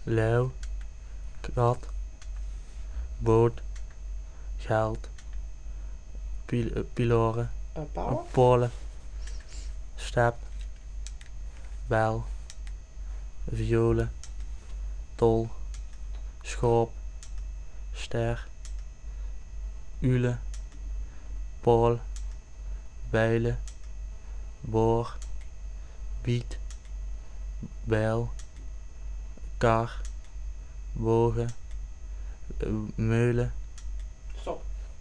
leeuw, kat, boot, geld, piloren, Pauwen? polen, step, bel, violen, tol, schorp, ster, ulen, pool, bijlen, boor, biet, bijl, kar, bogen, meulen,